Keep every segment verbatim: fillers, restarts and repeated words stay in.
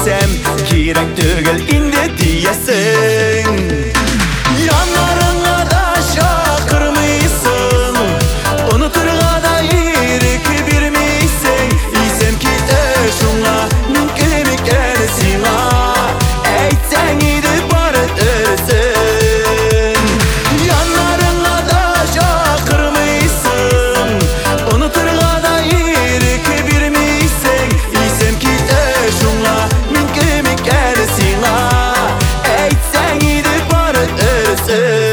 desem kirek tügül indi diyesin. Yanlarına da şakırmıysın, unuturga da irik birmiysen. İsem ki de şuna min kemik gelsin ha, eytsen idip barıtırsın. Yanlarına da şakırmıysın, unuturga da irik birmiysen. İsem ki de şuna min kemik gelsin ha, eytsen idip barıtırsın.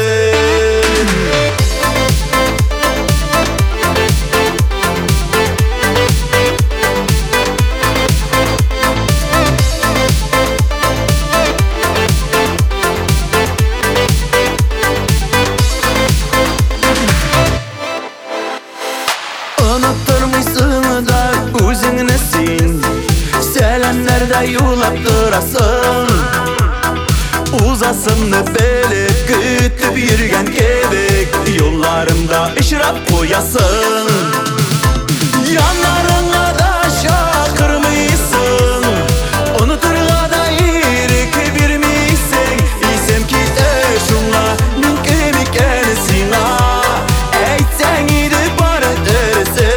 Unutturmuşsun da özüngnesin, selenlerde yulap durasın. Uzasını belip güttüp yürgen kebek, yollarımda ışrap koyasın. Yanlarına da şakırmıysın, unuturga da irik birmiysen. İsem ki de şuna min kemik gelsin ha, eytsen idip barıtırsın.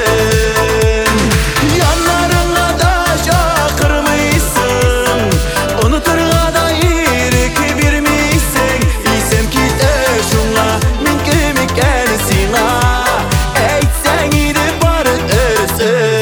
Yanlarına da şakırmıysın, unuturga da irik birmiysen. İsem ki de şuna min kemik gelsin ha, eytsen idip barıtırsın.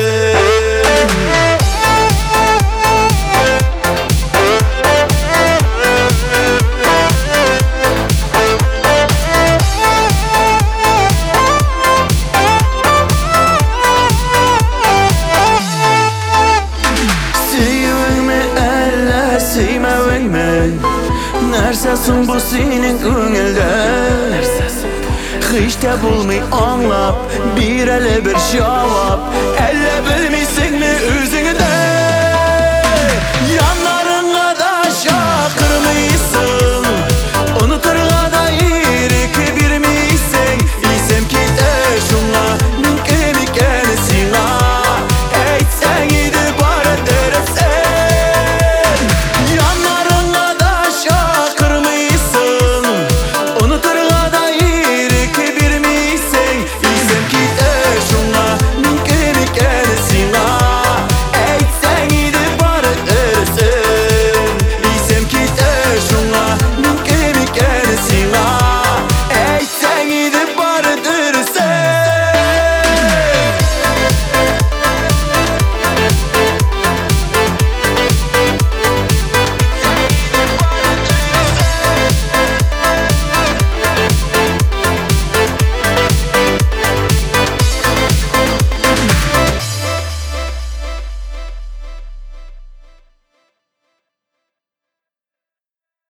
Sevingmi elle sevmevingmi, nersesin bu senin köngülde? Hiç de bulmay anlap bir ele bir cevap, elle bilmiysin mi özü